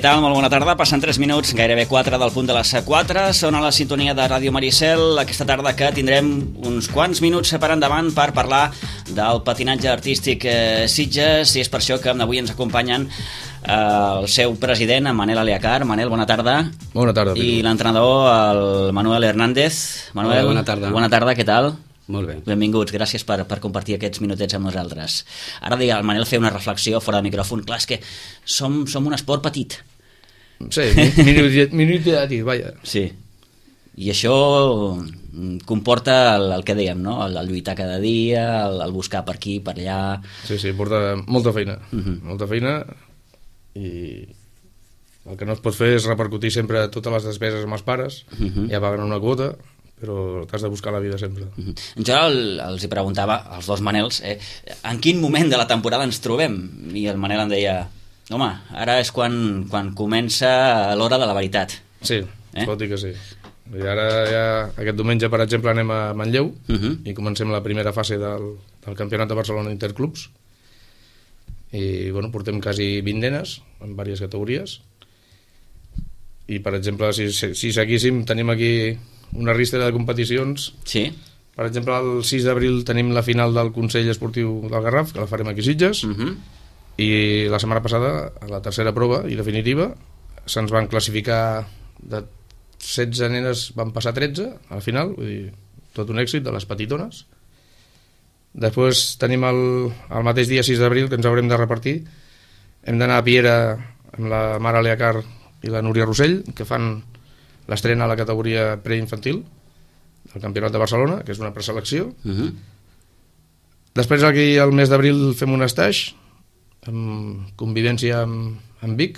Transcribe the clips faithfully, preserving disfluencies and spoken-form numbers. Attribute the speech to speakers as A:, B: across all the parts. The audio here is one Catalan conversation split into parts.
A: tal? Molt bona tarda. Passen tres minuts, gairebé quatre del punt de les quatre. Són a la sintonia de Ràdio Maricel. Aquesta tarda que tindrem uns quants minuts per endavant per parlar del patinatge artístic eh, Sitges, i és per això que avui ens acompanyen eh, el seu president, en Manel Aliacar. Manel, bona tarda.
B: Bona tarda.
A: I l'entrenador, el Manuel Hernández. Manuel,
B: bona tarda.
A: Bona tarda, què tal?
B: Molt bé.
A: Benvinguts, gràcies per, per compartir aquests minutets amb nosaltres. Ara deia el Manel fer una reflexió fora de micròfon. Clar, és que som, som un esport petit.
B: Sí, minutiat, vaja.
A: Sí. I això comporta el, el que dèiem, no? El, el lluitar cada dia, el, el buscar per aquí, per allà...
B: Sí, sí, porta molta feina.
A: Uh-huh.
B: Molta feina, i el que no es pot fer és repercutir sempre totes les despeses amb els pares, uh-huh. Ja paguen una quota, però t'has de buscar la vida sempre.
A: Uh-huh. Jo el, els hi preguntava, als dos Manels, eh, en quin moment de la temporada ens trobem? I el Manel em deia, home, ara és quan, quan comença l'hora de la veritat.
B: Sí, eh? Pot dir que sí. I ara ja, aquest diumenge, per exemple, anem a Manlleu, uh-huh. I comencem la primera fase del, del Campionat de Barcelona Interclubs, i bueno, portem quasi vint nenes en diverses categories, i per exemple, si, si seguíssim, tenim aquí una ristera de competicions.
A: Sí.
B: Per exemple, el sis d'abril tenim la final del Consell Esportiu del Garraf, que la farem aquí a Sitges, uh-huh. I la setmana passada, a la tercera prova i definitiva, se'ns van classificar de setze nenes, van passar tretze a la final, vull dir, tot un èxit de les petitones. Després tenim el, el mateix dia sis d'abril, que ens haurem de repartir, hem d'anar a Piera amb la Mare Aliacar i la Núria Rossell, que fan l'estrena a la categoria preinfantil del Campionat de Barcelona, que és una preselecció.
A: Uh-huh.
B: Després aquí al mes d'abril fem un stage amb convivència amb, amb Vic.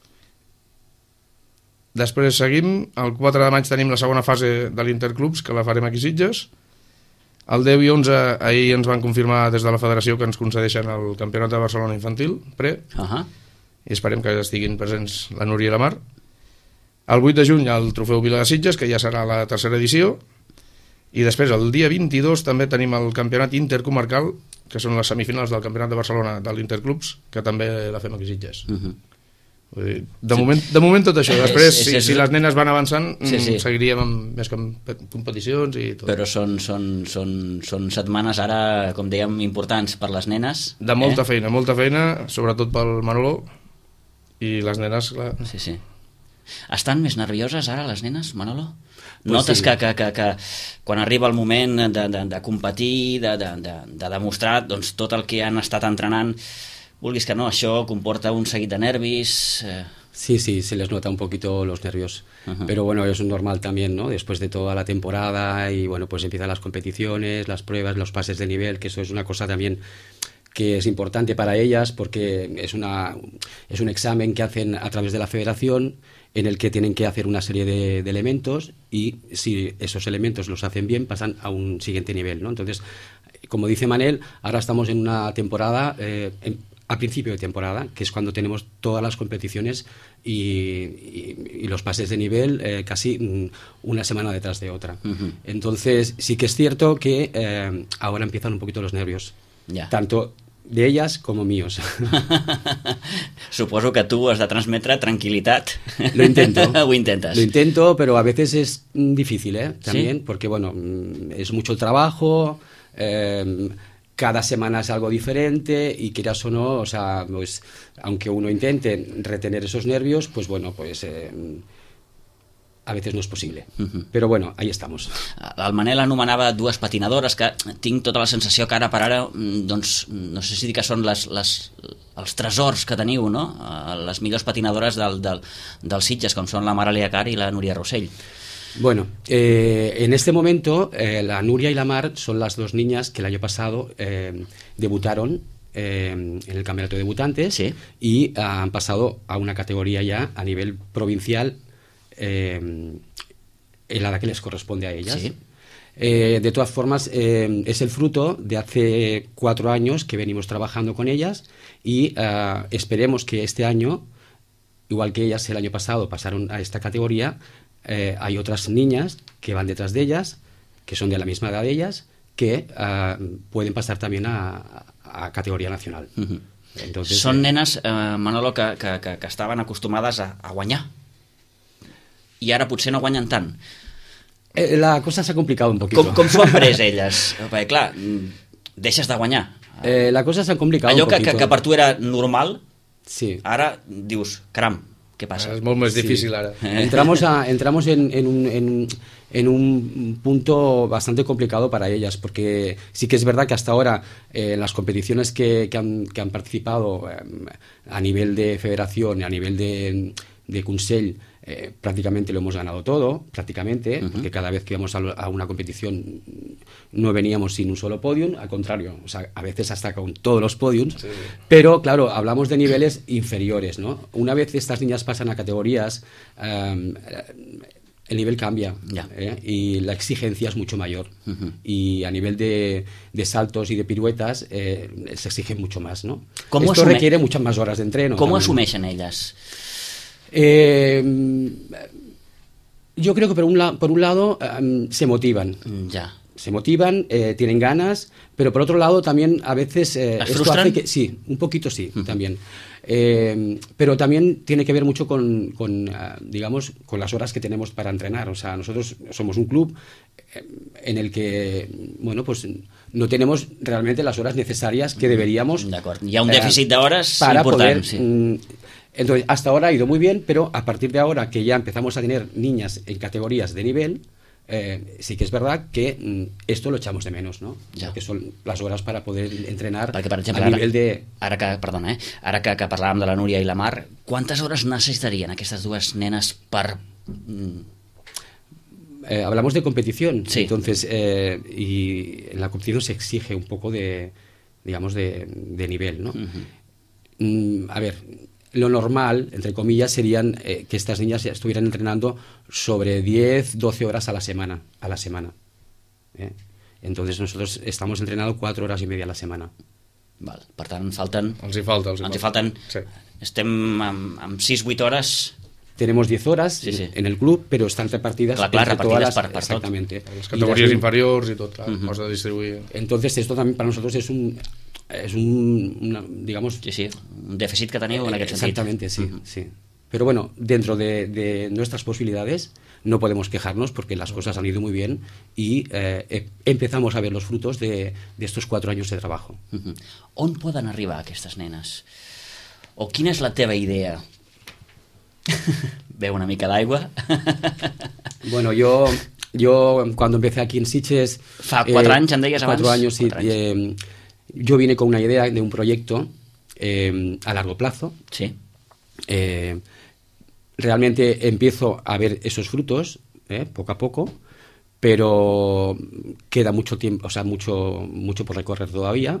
B: Després seguim, el quatre de maig tenim la segona fase de l'Interclubs, que la farem aquí a Sitges. El deu i onze ahir ens van confirmar des de la federació que ens concedeixen el Campionat de Barcelona infantil pre,
A: uh-huh.
B: I esperem que estiguin presents la Núria i la Mar. El vuit de juny el Trofeu Vila de Sitges, que ja serà la tercera edició, i després el dia vint-i-dos també tenim el Campionat Intercomarcal, que són les semifinals del Campionat de Barcelona de l'Interclubs, que també la fem aquí a Sitges. Uh-huh. Vull dir, de, sí. moment, de moment tot això. Després, sí, sí, si, si les nenes van avançant, sí, sí. Seguiríem amb més competicions i tot.
A: Però són, són, són, són setmanes ara, com dèiem, importants per les nenes.
B: De molta
A: eh?
B: feina, molta feina, sobretot pel Manolo, i les nenes, clar...
A: Sí, sí. Estan més nervioses ara les nenes, Manolo?
B: Pues
A: Notes
B: sí.
A: que, que, que, que quan arriba el moment de, de, de competir, de, de, de, de demostrar doncs, tot el que han estat entrenant, vulguis que no, això comporta un seguit de nervis... Eh...
C: Sí, sí, se les nota un poquito los nervios, uh-huh. Pero bueno, es normal también, ¿no? Después de toda la temporada y bueno, pues empiezan las competiciones, las pruebas, los pases de nivel, que eso es una cosa también que es importante para ellas porque es, una, es un examen que hacen a través de la federación en el que tienen que hacer una serie de, de elementos y si esos elementos los hacen bien pasan a un siguiente nivel, ¿no? Entonces, como dice Manel, ahora estamos en una temporada, eh, en, a principio de temporada, que es cuando tenemos todas las competiciones y, y, y los pases de nivel eh, casi una semana detrás de otra. Uh-huh. Entonces, sí que es cierto que eh, ahora empiezan un poquito los nervios.
A: Ya.
C: Tanto de ellas como míos.
A: Suposo que tú has de transmetre tranquilidad.
C: Lo intento.
A: Lo intentas.
C: Lo intento, pero a veces es difícil, ¿eh? También,
A: ¿sí?
C: Porque, bueno, es mucho el trabajo, eh, cada semana es algo diferente y quieras o no, o sea, pues, aunque uno intente retener esos nervios, pues bueno, pues... Eh, a veces no és possible, uh-huh. Però bueno, ahí estamos.
A: El Manel anomenava dues patinadores que tinc tota la sensació que ara per ara, doncs, no sé si dir que són les, les, els tresors que teniu, no? Les millors patinadores del, del, del Sitges, com són la Mare Aliacar i la Núria Rossell.
C: Bueno, eh, en este momento eh, la Núria y la Mar son las dos niñas que el año pasado eh, debutaron eh, en el campeonato de debutantes, ¿sí? Y uh, han pasado a una categoría ya a nivel provincial Eh, en la que les corresponde a ellas.
A: Sí.
C: Eh, de todas formas, eh, es el fruto de hace cuatro años que venimos trabajando con ellas y uh, esperemos que este año, igual que ellas el año pasado pasaron a esta categoría, eh, hay otras niñas que van detrás de ellas, que son de la misma edad de ellas, que uh, pueden pasar también a, a categoría nacional.
A: Uh-huh.
C: Entonces,
A: Són
C: eh,
A: nenes, eh, Manolo, que, que, que, que estaven acostumades a, a guanyar. I ara potser no guanyen tant.
C: eh, la cosa se ha complicado un poquito.
A: Com, com s'ho han pres elles? Perquè, clar, deixes de guanyar.
C: Eh, la cosa se ha complicado
A: Allò
C: un
A: que,
C: poquito.
A: que, que per tu era normal,
C: Sí.
A: ara dius, caram, què passa?
B: És molt més
C: Sí.
B: difícil ara.
C: Entramos, a, entramos en, en, un, en, en un punto bastante complicado para ellas, porque sí que es verdad que hasta ahora eh, en las competiciones que, que, han, que han participado eh, a nivel de federación, a nivel de, de Consell, eh, prácticamente lo hemos ganado todo, prácticamente, uh-huh. porque cada vez que íbamos a, a una competición no veníamos sin un solo podium, al contrario, o sea, a veces hasta con todos los podiums, sí. Pero claro, hablamos de niveles inferiores, ¿no? Una vez estas niñas pasan a categorías, um, el nivel cambia,
A: ya.
C: ¿eh? Y la exigencia es mucho mayor.
A: Uh-huh.
C: Y a nivel de, de saltos y de piruetas eh, se exige mucho más, ¿no?
A: ¿Cómo
C: Esto
A: asume...
C: requiere muchas más horas de entreno.
A: ¿Cómo
C: también.
A: assumeixen elles?
C: Eh, yo creo que por un, la, por un lado um, se motivan.
A: Ya.
C: Se motivan, eh, tienen ganas, pero por otro lado también a veces eh,
A: ¿Las
C: esto
A: frustran?
C: hace que sí, un poquito sí, uh-huh. también. Eh, pero también tiene que ver mucho con, con uh, digamos, con las horas que tenemos para entrenar. O sea, nosotros somos un club eh, en el que, bueno, pues no tenemos realmente las horas necesarias que deberíamos.
A: D'acord. Hi ha un dèficit eh, d'hores
C: para
A: important.
C: poder,
A: Sí.
C: mm, entonces, hasta ahora ha ido muy bien, pero a partir de ahora que ya empezamos a tener niñas en categorías de nivel, Eh, sí que es verdad que mm, esto lo echamos de menos, ¿no?
A: Ja.
C: Que són les hores para poder entrenar
A: Perquè, per exemple,
C: a nivell de...
A: Ara que, perdona, eh? Ara que, que parlàvem de la Núria i la Mar, quantes hores necessitarien aquestes dues nenes per...
C: Eh, hablamos de competición,
A: sí.
C: Entonces, eh, y en la competición se exige un poco de, digamos, de, de nivel, ¿no? Uh-huh. Mm, a ver... Lo normal, entre comillas, serían eh, que estas niñas estuvieran entrenando sobre diez, doce horas a la semana. A la semana ¿eh? Entonces nosotros estamos entrenando cuatro horas y media a la semana.
A: Val. Per tant, falten...
B: Els hi falta, els hi
A: ens hi
B: falta.
A: falten...
B: Sí.
A: Estem amb, amb sis vuit hores...
C: Tenemos diez horas
A: sí, sí.
C: en el club, pero están repartidas
A: clar, clar,
C: entre
A: repartides
C: todas las...
A: per, per
C: exactamente.
B: Les categories
C: las...
B: inferiors i tot, clar,
C: uh-huh.
B: has de distribuir.
C: Entonces esto también para nosotros es un... es un, una, digamos...
A: Sí, sí, un dèficit que teniu en aquest sentit.
C: Exactamente, sí, uh-huh. sí. Pero bueno, dentro de, de nuestras posibilidades no podemos quejarnos porque las cosas han ido muy bien y eh, empezamos a ver los frutos de, de estos cuatro años de trabajo.
A: Uh-huh. On poden arribar aquestes nenes? O quina és la teva idea? Veu una mica d'aigua?
C: Bueno, yo... Yo cuando empecé aquí en Sitges...
A: Fa quatre eh, anys, em deies abans?
C: Cuatro años, sí.
A: Quatre anys.
C: Eh, yo vine con una idea de un proyecto eh, a largo plazo.
A: Sí.
C: Eh, realmente empiezo a ver esos frutos, eh, poco a poco, pero queda mucho tiempo, o sea, mucho, mucho por recorrer todavía.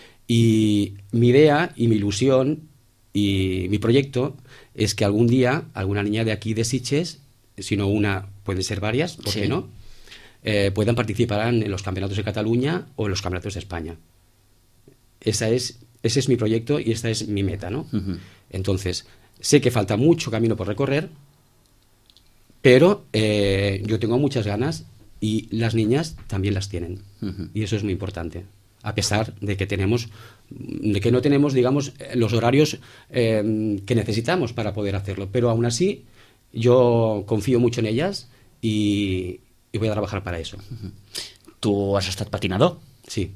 C: Y mi idea y mi ilusión y mi proyecto es que algún día alguna niña de aquí de Sitges, si no una, pueden ser varias, ¿por
A: sí.
C: qué no? Eh, puedan participar en los campeonatos de Cataluña o en los campeonatos de España. Esa es, ese es mi proyecto y esta es mi meta, ¿no? Uh-huh. Entonces, sé que falta mucho camino por recorrer, pero eh, yo tengo muchas ganas y las niñas también las tienen. Uh-huh. Y eso es muy importante. A pesar de que tenemos, de que no tenemos, digamos, los horarios eh, que necesitamos para poder hacerlo. Pero aún así, yo confío mucho en ellas y, y voy a trabajar para eso.
A: Uh-huh. Tu has estat patinador?
C: Sí.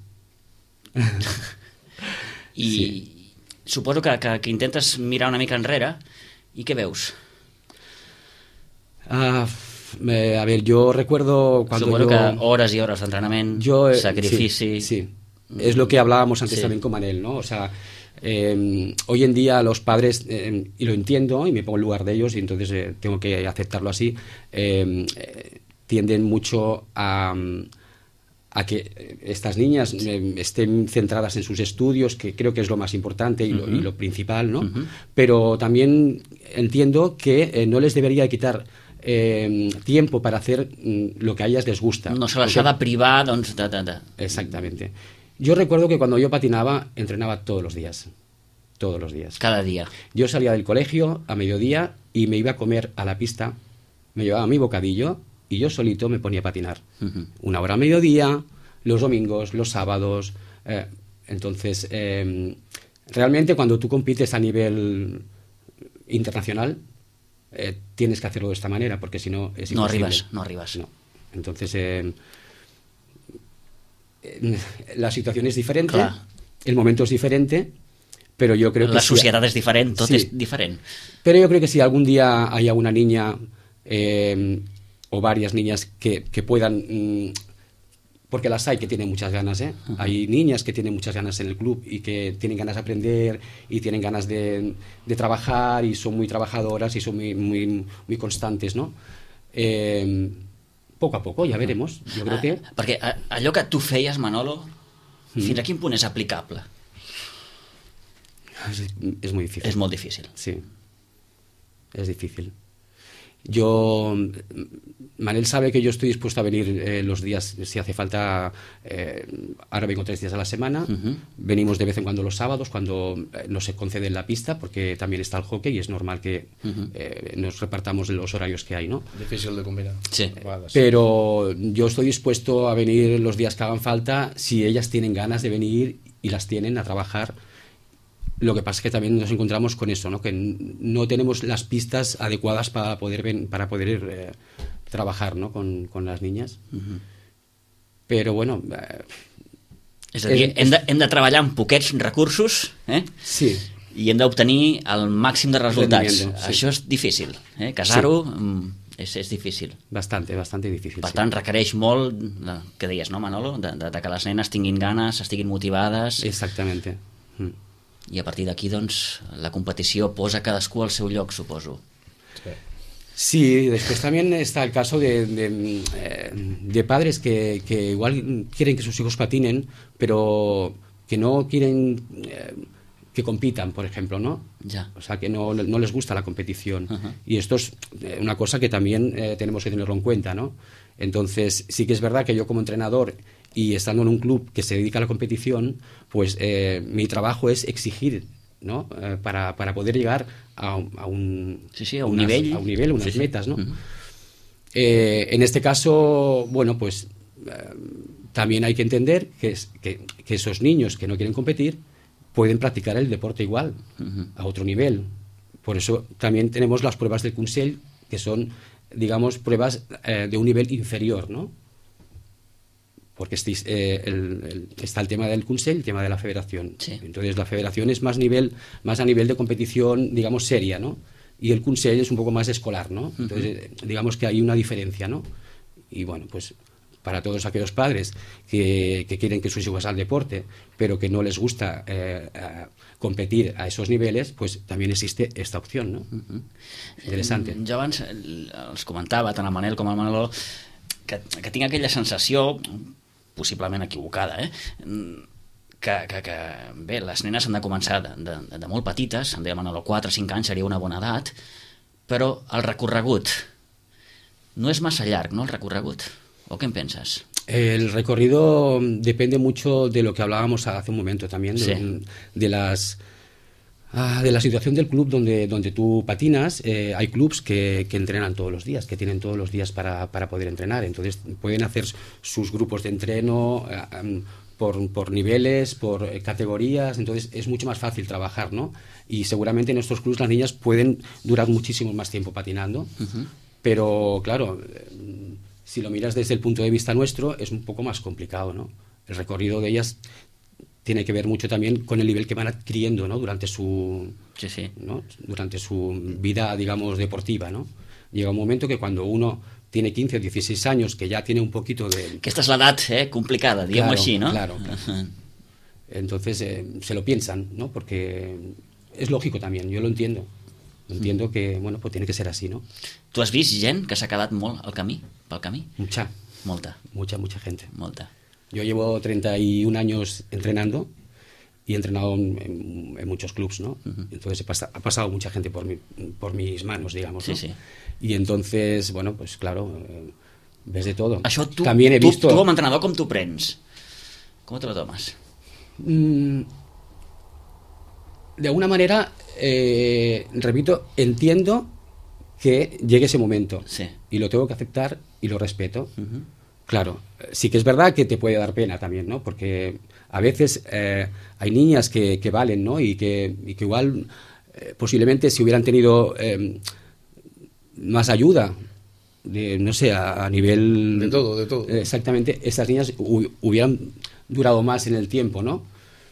A: I sí. Suposo que, que, que intentes mirar una mica enrere i què veus?
C: Ah, eh, a ver, yo recuerdo cuando
A: Suposo
C: yo...
A: que hores i hores d'entrenament,
C: yo, eh,
A: sacrifici...
C: Sí, sí. Es lo que hablábamos antes
A: sí.
C: también con Manel, ¿no? O sea, eh, hoy en día los padres, eh, y lo entiendo y me pongo en lugar de ellos y entonces eh, tengo que aceptarlo así, eh, eh, tienden mucho a... a que estas niñas eh, estén centradas en sus estudios, que creo que es lo más importante y, uh-huh. lo, y lo principal, ¿no? Uh-huh. Pero también entiendo que eh, no les debería quitar eh, tiempo para hacer mm, lo que a ellas les gusta.
A: No se les ha de privar, doncs... De, de, de.
C: Exactamente. Yo recuerdo que cuando yo patinaba, entrenaba todos los días. Todos los días.
A: Cada día.
C: Yo salía del colegio a mediodía y me iba a comer a la pista, me llevaba mi bocadillo y yo solito me ponía a patinar. Uh-huh. Una hora a mediodía, los domingos, los sábados. Eh, entonces, eh, realmente cuando tú compites a nivel internacional, eh, tienes que hacerlo de esta manera, porque si no es imposible.
A: No arribas, no arribas.
C: No. Entonces, eh, eh, la situación es diferente,
A: Clar.
C: El momento es diferente, pero yo creo que...
A: La
C: si,
A: societat és diferent, tot
C: sí,
A: és diferent.
C: Pero yo creo que si algún día hay alguna niña eh, o varias niñas que, que puedan... Mmm, porque las hay que tienen muchas ganas, ¿eh? Uh-huh. Hay niñas que tienen muchas ganas en el club y que tienen ganas de aprender y tienen ganas de, de trabajar y son muy trabajadoras y son muy, muy, muy constantes, ¿no? Eh, poco a poco, ja veremos. Jo crec que...
A: Ah, perquè allò que tu feies, Manolo, mm. fins a quin punt és aplicable?
C: Es, es muy difícil.
A: Es molt difícil.
C: Sí, es difícil. Yo, Manel sabe que yo estoy dispuesto a venir eh, los días, si hace falta, eh, ahora vengo tres días a la semana, uh-huh. Venimos de vez en cuando los sábados, cuando eh, no se concede en la pista, porque también está el hockey y es normal que uh-huh. eh, nos repartamos los horarios que hay, ¿no?
B: Difícil de combinar.
C: Sí. Pero yo estoy dispuesto a venir los días que hagan falta si ellas tienen ganas de venir y las tienen a trabajar. Lo que pasa es que también nos encontramos con eso, ¿no? Que no tenemos las pistas adecuadas para poder ven, para poder eh, trabajar, ¿no? con, con las niñas. Uh-huh. Però, bueno... Eh,
A: és a dir, és, hem, de, hem de treballar amb poquets recursos, eh?
C: Sí.
A: I hem d'obtenir el màxim de resultats.
C: Sí.
A: Això és difícil, eh? Casar-ho sí. és, és difícil.
C: Bastante, bastante difícil.
A: Per
C: sí.
A: tant, requereix molt, que deies, no, Manolo? De, de, de que les nenes tinguin ganes, estiguin motivades...
C: Exactamente. Mm.
A: I a partir d'aquí, doncs, la competició posa cadascú al seu lloc, suposo.
C: Sí, después también está el caso de, de, de padres que, que igual quieren que sus hijos patinen, pero que no quieren eh, que compitan, por ejemplo, ¿no?
A: Ya.
C: O sea, que no, no les gusta la competición.
A: Uh-huh.
C: Y esto es una cosa que también eh, tenemos que tenerlo en cuenta, ¿no? Entonces, sí que es verdad que yo como entrenador y estando en un club que se dedica a la competición, pues eh, mi trabajo es exigir, ¿no? Eh, para, para poder llegar a, a un,
A: sí, sí, a un
C: unas,
A: nivel,
C: a un nivel, unas
A: sí, sí.
C: metas, ¿no?
A: Uh-huh.
C: Eh, en este caso, bueno, pues eh, también hay que entender que, es, que, que esos niños que no quieren competir pueden practicar el deporte igual, uh-huh. a otro nivel. Por eso también tenemos las pruebas del Consell, que son, digamos, pruebas eh, de un nivel inferior, ¿no? Porque estéis, eh, el, el, está el tema del Consell y el tema de la federación.
A: Sí.
C: Entonces la federación es más nivel, más a nivel de competición, digamos, seria, ¿no? Y el Consell es un poco más escolar, ¿no? Entonces, uh-huh. digamos que hay una diferencia, ¿no? Y bueno, pues para todos aquellos padres que, que quieren que sus hijos al deporte, pero que no les gusta eh, a competir a esos niveles, pues también existe esta opción, ¿no? Uh-huh. Interesante.
A: Jo abans els comentava, tant el Manel com el Manolo, que, que tinc aquella sensació, possiblement equivocada, eh? Que, que, que bé, les nenes han de començar de, de, de molt petites, em deia Manolo, quatre o cinc anys seria una bona edat, però el recorregut no és massa llarg, no, el recorregut? ¿O qué piensas?
C: El recorrido depende mucho de lo que hablábamos hace un momento también, de,
A: sí.
C: de las de la situación del club donde, donde tú patinas. Eh, hay clubs que, que entrenan todos los días, que tienen todos los días para, para poder entrenar, entonces pueden hacer sus grupos de entreno eh, um, por, por niveles, por categorías, entonces es mucho más fácil trabajar, ¿no? Y seguramente en estos clubs las niñas pueden durar muchísimo más tiempo patinando, uh-huh. pero claro, si lo miras desde el punto de vista nuestro, es un poco más complicado, ¿no? El recorrido de ellas tiene que ver mucho también con el nivel que van adquiriendo, ¿no? Durante su,
A: sí, sí.
C: ¿no? Durante su vida, digamos, deportiva, ¿no? Llega un momento que cuando uno tiene quince o dieciséis años, que ya tiene un poquito de...
A: Que esta es l'edat, eh? Complicada, diguem-ho
C: claro,
A: així, ¿no?
C: Claro, claro. Entonces eh, se lo piensan, ¿no? Porque es lógico también, yo lo entiendo. Entiendo que, bueno, pues tiene que ser así, ¿no?
A: Tu has vist gent que s'ha quedat molt al camí, pel camí?
C: Mucha.
A: Molta.
C: Mucha, mucha gente.
A: Molta.
C: Yo llevo treinta y un años entrenando y he entrenado en, en, en muchos clubs, ¿no? Uh-huh. Entonces he pasa, ha pasado mucha gente por, mi, por mis manos, digamos, ¿no?
A: Sí, sí.
C: Y entonces, bueno, pues claro, eh, ves de todo.
A: Això tu,
C: También he
A: tu,
C: visto...
A: tu com a entrenador, com t'ho prens? Com te lo tomas?
C: Mm, de alguna manera, eh, repito, entiendo que llegue ese momento.
A: Sí.
C: Y lo tengo que aceptar y lo respeto.
A: Uh-huh.
C: Claro, sí que es verdad que te puede dar pena también, ¿no? Porque a veces eh, hay niñas que, que valen, ¿no? Y que, y que igual eh, posiblemente si hubieran tenido eh, más ayuda, de, no sé, a, a nivel...
B: De todo, de todo.
C: Exactamente, esas niñas hu- hubieran durado más en el tiempo, ¿no?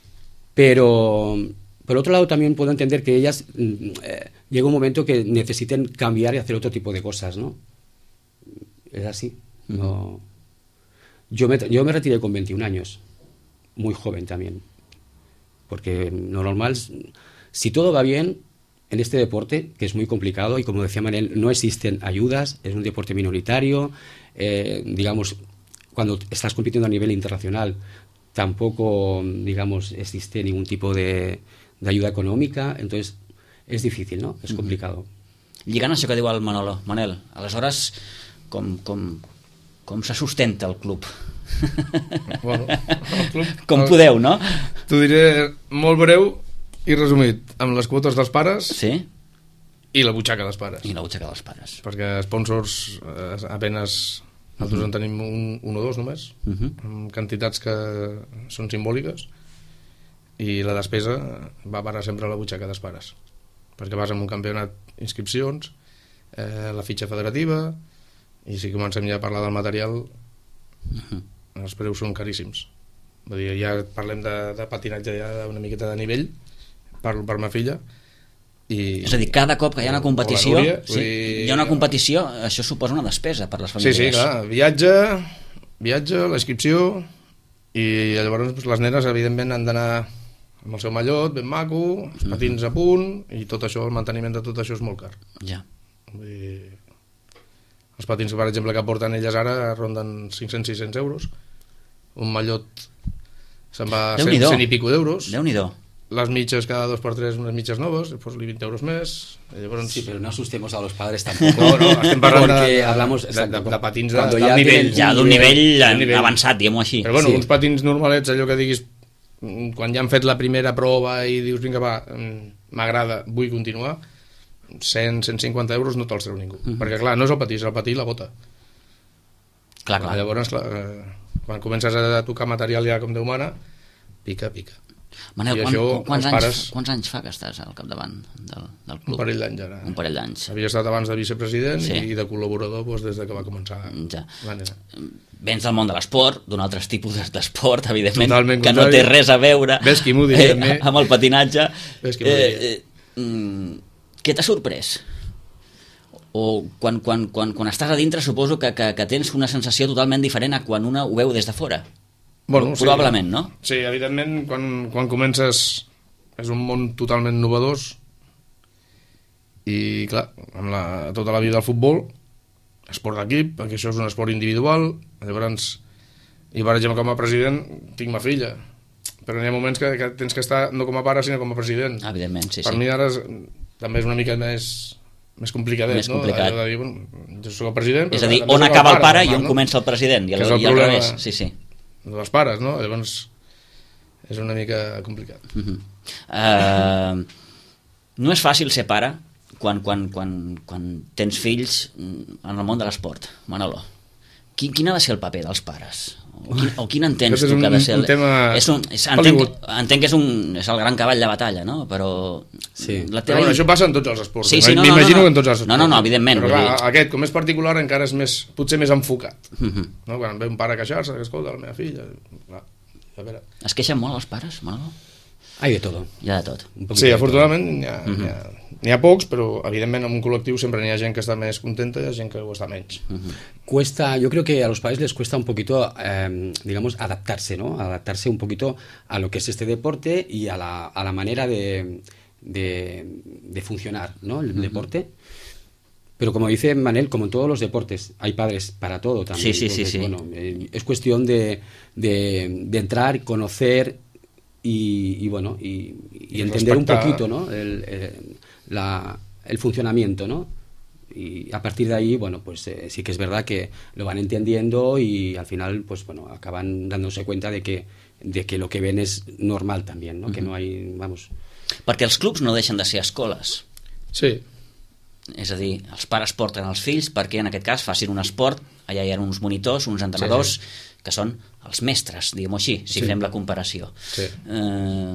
C: Pero, por otro lado, también puedo entender que ellas eh, llega un momento que necesiten cambiar y hacer otro tipo de cosas, ¿no? Es así. No... Yo, me, yo me retiré con veintiún años, muy joven también, porque lo normal, si todo va bien en este deporte, que es muy complicado, y como decía Manel, no existen ayudas, es un deporte minoritario, eh, digamos, cuando estás compitiendo a nivel internacional, tampoco, digamos, existe ningún tipo de, de ayuda econòmica, entonces és difícil, no? És complicado.
A: Lligant això que diu el Manolo, Manel, aleshores com, com, com se sustenta el club?
B: Bueno, el club
A: com podeu, no?
B: T'ho diré molt breu i resumit, amb les quotes dels pares
A: sí?
B: i la butxaca dels pares.
A: I la butxaca dels pares.
B: Perquè sponsors eh, apenas nosaltres uh-huh. en tenim un, un o dos només, uh-huh. amb quantitats que són simbòliques, i la despesa va parar sempre a la butxaca dels pares, perquè vas amb un campionat, inscripcions, eh, la fitxa federativa, i si comencem ja a parlar del material, uh-huh. els preus són caríssims. Vull dir, ja parlem de, de patinatge ja d'una miqueta de nivell, parlo per ma filla, i...
A: És a dir, cada cop que hi ha una competició,
B: Núria,
A: sí,
B: dir...
A: hi ha una competició, això suposa una despesa per les famílies.
B: Sí, sí, clar, viatge, viatge, la inscripció, i llavors doncs, les nenes evidentment han d'anar amb el seu mallot, ben maco, els patins a punt, i tot això, el manteniment de tot això és molt car.
A: Ja.
B: Vull dir, els patins, per exemple, que porten elles ara ronden cinc-cents a sis-cents euros, un mallot se'n va a cent, cent i pico d'euros,
A: Déu-n'hi-do.
B: les mitges cada dos per tres unes mitges noves, pots-li vint euros més, i llavors...
C: Sí, pero no asustemos a los padres tampoco.
B: No, no, estem parlant
C: Porque
B: de,
C: hablamos,
B: de, de, de patins de,
C: Cuando
B: del
C: ya
B: nivell.
C: tienen-
A: Ja d'un nivell,
B: nivell.
A: avançat, diguem-ho així.
B: Però bueno,
C: Sí.
B: uns patins normalets, allò que diguis, mm, quan ja han fet la primera prova i dius, vinga, va, mm, m'agrada, vull continuar, cent a cent cinquanta euros no te'ls treu ningú. Uh-huh. Perquè, clar, no és el patí, és el patí i la bota.
A: Clar, clar.
B: Llavors, clar, eh, quan comences a tocar material ja com Déu mana, pica, pica.
A: Manel,
B: I
A: quan,
B: això,
A: quants,
B: els
A: anys,
B: pares-
A: quants anys fa que estàs al capdavant del, del club?
B: Un parell d'anys ara.
A: Un parell d'anys.
B: Havia estat abans de vicepresident
A: Sí.
B: i de col·laborador doncs, des de que va començar
A: Ja.
B: la nena.
A: Vens del món de l'esport, d'un altre tipus d'esport, evidentment,
B: Totalment
A: que no
B: contrari.
A: té res a veure
B: Ves qui m'ho diria,
A: eh,
B: amb mi.
A: amb el patinatge.
B: Ves qui m'ho diria.
A: eh, eh, mm, què t'ha sorprès? O quan, quan, quan, quan estàs a dintre suposo que, que, que tens una sensació totalment diferent a quan una ho veu des de fora.
B: Bueno,
A: Probablement, no?
B: Sí, evidentment, quan, quan comences és un món totalment novedós i, clar, amb la, tota la vida del futbol, esport d'equip, perquè això és un esport individual, llavors, i per exemple, com a president, tinc ma filla, però n'hi ha moments que, que tens que estar no com a pare, sinó com a president.
A: Evidentment, sí,
B: per
A: sí.
B: mi ara és, també és una mica més, més complicadet,
A: Més
B: no?
A: complicat.
B: Allò de dir, bueno, jo soc el president...
A: És
B: però
A: a dir,
B: també
A: on
B: soc
A: acaba el pare
B: normal,
A: i on
B: no?
A: comença el president, i,
B: Que
A: al,
B: és el
A: i al
B: problema.
A: revés. Sí, sí.
B: dels pares, no? Llavors és una mica complicat.
A: Uh-huh. uh, no és fàcil ser pare quan, quan, quan, quan tens fills en el món de l'esport, Manolo. Quin, quin ha de ser el paper dels pares? O quin, o quin entens
B: Aquest
A: tu
B: és
A: que ha de
B: un-
A: ser...
B: un tema
A: és un, és, entenc,
B: Hollywood.
A: entenc que és, un, és el gran cavall de batalla, no? Però...
C: Sí.
A: La
B: Però
A: teva...
B: bueno, això passa en tots els esports.
A: Sí, sí, no, no,
B: M'imagino
A: no, no.
B: que en tots els esports.
A: No, no, no, evidentment,
B: Però
A: vull
B: clar,
A: dir-
B: aquest, com és particular, encara és més, potser més enfocat.
A: Uh-huh.
B: No? Quan ve un pare a queixar-se, que escolta, la meva filla... Clar, a veure...
A: Es queixen molt els pares, Manolo?
C: Hay de todo.
A: Hi ha de tot.
C: Un poquito
B: Sí,
C: de todo.
B: afortunadament n'hi ha, n'hi ha, n'hi ha pocs, però evidentment en un col·lectiu sempre n'hi ha gent que està més contenta i hi ha gent que ho està menys.
A: Uh-huh.
C: Cuesta, yo creo que a los padres les cuesta un poquito, eh, digamos, adaptarse, ¿no? Adaptarse un poquito a lo que es este deporte y a la, a la manera de, de, de funcionar, ¿no? El
A: Uh-huh.
C: deporte. Pero como dice Manel, como en todos los deportes, hay padres para todo también.
A: Sí, sí, sí, sí.
C: Bueno, eh, es cuestión de, de, de entrar, conocer y, y bueno, y, y
B: Y
C: entender un
B: respectar.
C: poquito, ¿no? El, el, la, el funcionamiento, ¿no? Y a partir de ahí, bueno, pues eh, sí que es verdad que lo van entendiendo y al final, pues bueno, acaban dándose cuenta de que, de que lo que ven es normal también, ¿no? Uh-huh. Que no hay, vamos...
A: Perquè els clubs no deixen de ser escoles.
B: Sí,
A: És a dir, els pares porten els fills perquè en aquest cas facin un esport, allà hi ha uns monitors, uns entrenadors, sí, sí. que són els mestres, diguem-ho així, si sí. fem la comparació.
B: Sí.
A: Eh,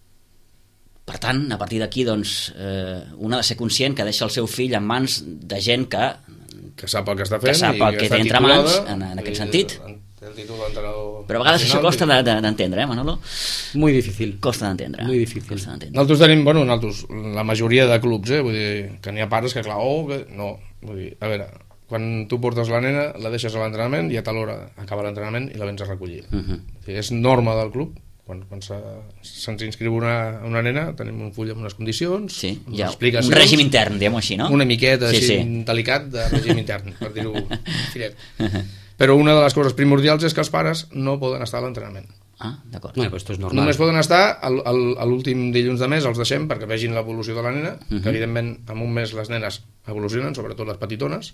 A: per tant, a partir d'aquí, doncs, eh, un ha de ser conscient que deixa el seu fill en mans de gent que,
B: que sap el que està fent,
A: que sap el que, que té entre mans, en, en aquest sentit.
B: El títol d'entrenador.
A: Però a vegades això costa d'entendre, eh, Manolo?
C: Muy difícil.
A: Costa d'entendre.
C: Muy difícil.
B: Nosaltres tenim, bueno, nosaltres, la majoria de clubs, eh, vull dir, que n'hi ha pares que, clar, oh, que... no, vull dir, a veure, quan tu portes la nena, la deixes a l'entrenament i a tal hora acaba l'entrenament i la vens a recollir. Uh -huh. O sigui, és norma del club. Quan, quan se'ns inscriu una, una nena, tenim un full amb unes condicions,
A: sí, ja,
B: explicacions,
A: un règim intern, diguem-ho així, no?
B: Una miqueta
A: sí,
B: així
A: sí.
B: delicat de règim intern, per dir-ho finet. Però una de les coses primordials és que els pares no poden estar a l'entrenament.
A: Ah, d'acord.
C: Bueno, pues esto es normal.
B: Només poden estar al, al, a l'últim dilluns de mes, els deixem perquè vegin l'evolució de la nena, uh -huh. que evidentment en un mes les nenes evolucionen, sobretot les petitones,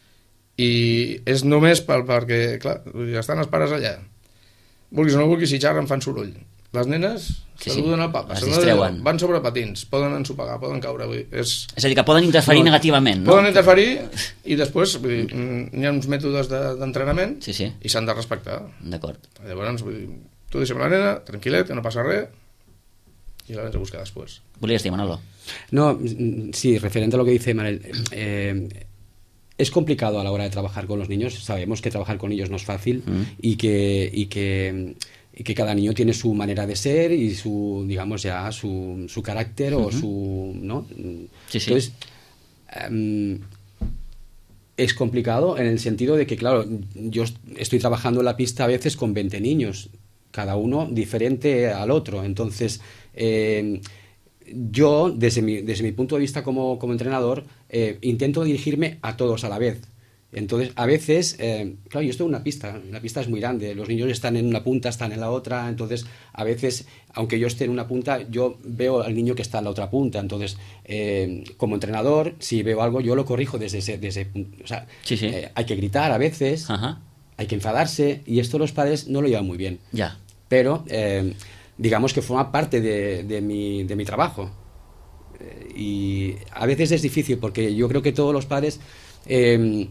B: i és només per, perquè, clar, estan els pares allà. Vulguis o no vulguis, si xerren fan soroll. Les nenes sí, saluden sí. el papa, saluden, van sobre patins, poden ensopegar, poden caure. Vull dir, és...
A: és a dir, que poden interferir no, negativament, no?
B: Poden interferir i després vull dir, hi ha uns mètodes d'entrenament de,
A: sí, sí.
B: i s'han de respectar.
A: D'acord.
B: Llavors, vull dir, tu deixem la nena, tranquil·let, que no passa res, y la vens a buscar después.
A: ¿Volías decir, Manolo?
C: No, sí, referente a lo que dice Manel, eh, es complicado a la hora de trabajar con los niños. Sabemos que trabajar con ellos no es fácil mm. y que y que y que cada niño tiene su manera de ser y su, digamos ya, su, su carácter uh-huh. o su, ¿no?
A: Sí, sí.
C: Entonces, um, es complicado en el sentido de que, claro, yo estoy trabajando en la pista a veces con veinte niños, cada uno diferente al otro. Entonces, eh, yo, desde mi, desde mi punto de vista como, como entrenador, eh, intento dirigirme a todos a la vez. Entonces, a veces, eh, claro, yo estoy en una pista, la pista es muy grande, los niños están en una punta, están en la otra, entonces, a veces, aunque yo esté en una punta, yo veo al niño que está en la otra punta, entonces, eh, como entrenador, si veo algo, yo lo corrijo desde ese, desde, o sea,
A: sí, sí.
C: Eh, hay que gritar a veces,
A: Ajá.
C: hay que enfadarse, y esto los padres no lo llevan muy bien.
A: Ya.
C: Pero, eh, digamos que forma parte de, de, mi, de mi trabajo. Eh, y a veces es difícil, porque yo creo que todos los padres... Eh,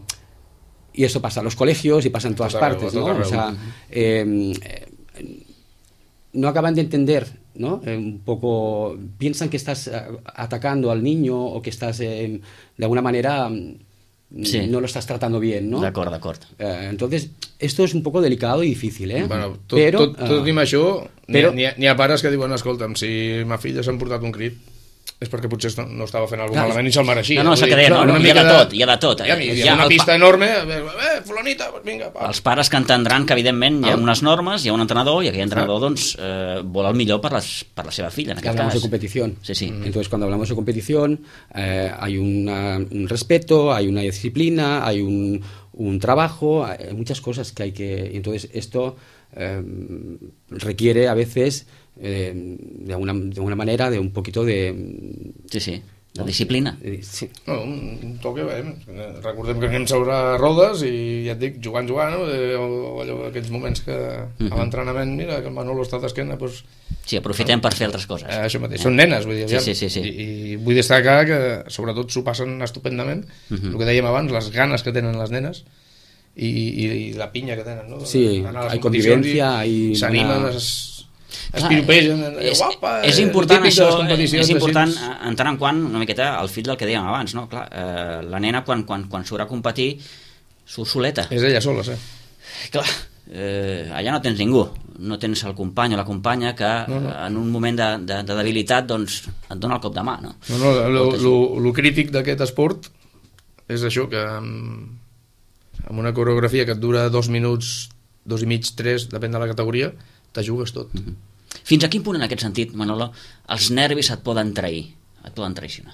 C: y eso pasa en los colegios y pasa en todas
B: total,
C: partes,
B: total,
C: ¿no? O sea, eh, eh, no acaban de entender, ¿no? Eh, un poco piensan que estás atacando al niño o que estás eh, de alguna manera sí. no lo estás tratando bien, ¿no?
A: D'acord, d'acord.
C: Eh, entonces, esto es un poco delicado y difícil, ¿eh?
B: Bueno, tot,
C: però,
B: tot, tot i amb això,
C: però,
B: n'hi ha, ha pares que diuen, escolta'm, si ma filla s'ha emportat un crit, és perquè potser no, no estava fent alguna cosa malament i se'l mereixia.
A: No, no, s'ha que deia, no, no, hi ha de tot, hi ha de tot.
B: Hi ha, hi ha una pista enorme, eh, fulanita, vinga, pa.
A: Els pares que entendran que, evidentment, hi ha unes normes, hi ha un entrenador, i aquell entrenador, doncs, eh, vol el millor per, les, per la seva filla, en aquest
C: hablamos
A: cas.
C: de competición.
A: Sí, sí.
C: Entonces, cuando hablamos de competición, eh, hay una, un respeto, hay una disciplina, hay un, un trabajo, hay muchas cosas que hay que... Entonces, esto eh, requiere a veces... Eh, de, alguna, de alguna manera de un poquito de...
A: Sí, sí, la disciplina.
C: Sí.
B: No, un, un toque, bé, recordem que anem sobre rodes i ja et dic, jugant, jugant, no? o allò, aquells moments que uh-huh. a l'entrenament, mira, que el Manolo està d'esquena, doncs...
A: Sí, aprofitem per fer altres coses.
B: Eh, això mateix, són nenes, vull dir,
A: sí, sí, sí, sí.
B: I, i vull destacar que sobretot s'ho passen estupendament, uh-huh. el que dèiem abans, les ganes que tenen les nenes, i, i, i la pinya que tenen, no?
C: Sí, hay convivencia, hay...
B: S'animen, una... es... es piropegen,
A: és,
B: guapa,
A: és important això, és important en tant en quant una miqueta el fil del que dèiem abans, no? Clar, eh, la nena quan, quan, quan surt a competir surt soleta.
B: És ella sola, sí.
A: Clar, eh, allà no tens ningú, no tens el company o la companya que no, no. en un moment de, de, de debilitat doncs et dona el cop de mà, no?
B: No, no, lo, lo, lo crític d'aquest esport és això, que amb, amb una coreografia que et dura dos minuts, dos i mig, tres, depèn de la categoria, te jugues tot.
A: Uh-huh. Fins a quin punt en aquest sentit, Manolo, els nervis et poden trair, et poden traicionar?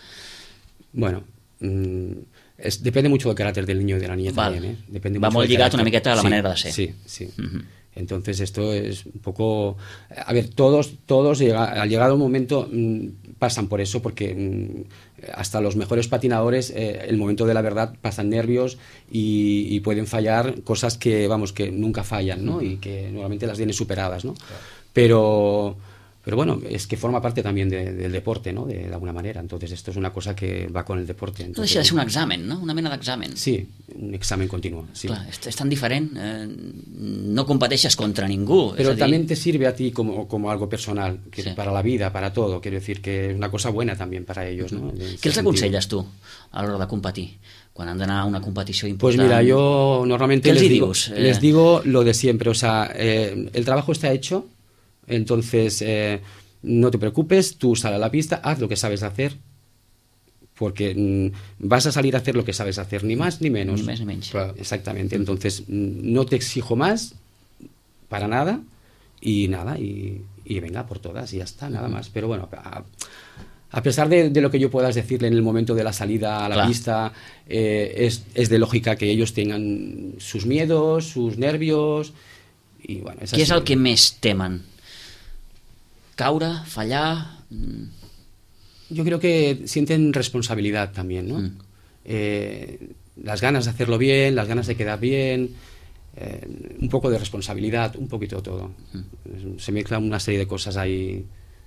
C: Bueno, mmm, es, depende mucho del carácter del niño y de la niña
A: vale.
C: también, ¿eh? Depende
A: Va
C: mucho
A: molt lligat una miqueta a la
C: sí,
A: manera de ser.
C: Sí, sí.
A: Uh-huh.
C: Entonces esto es un poco... A ver, todos, todos llega, al llegado un momento mmm, pasan por eso, porque mmm, hasta los mejores patinadores, eh, el momento de la verdad, pasan nervios y, y pueden fallar cosas que, vamos, que nunca fallan, ¿no? Uh-huh. Y que normalmente las tienen superadas, ¿no? Claro. Pero... Pero bueno, es que forma parte también de, del deporte, ¿no? De, de alguna manera. Entonces esto es una cosa que va con el deporte.
A: Entonces, no deixa de ser un examen, ¿no? Una mena d'examen.
C: Sí, un examen continuo. Sí.
A: Clar, és, és tan diferent, eh, no competeixes contra ningú.
C: Pero
A: es
C: también te sirve a ti como, como algo personal, que
A: sí.
C: para la vida, para todo. Quiero decir que es una cosa buena también para ellos, ¿no?
A: Què els aconselles tu a l'hora de competir? Quan han d'anar a una competició important?
C: Pues mira, yo normalmente les digo,
A: dius?
C: les digo lo de siempre. O sea, eh, el trabajo está hecho, entonces eh, no te preocupes, tú sal a la pista, haz lo que sabes hacer, porque mm, vas a salir a hacer lo que sabes hacer, ni más ni menos.
A: Ni més ni menys.
C: Claro. Exactamente, entonces mm, no te exijo más para nada y nada, y, y venga por todas y ya está, nada más. Pero bueno, a, a pesar de, de lo que yo puedas decirle en el momento de la salida a la
A: Clar.
C: pista, eh, es, es de lógica que ellos tengan sus miedos, sus nervios, y bueno, es
A: Què
C: así.
A: és el que més temen? Caure, fallar... Mm.
C: Yo creo que sienten responsabilidad también, ¿no?
A: Mm.
C: Eh, las ganas de hacerlo bien, las ganas de quedar bien, eh, un poco de responsabilidad, un poquito todo. Mm. Se mezclan una serie de cosas ahí.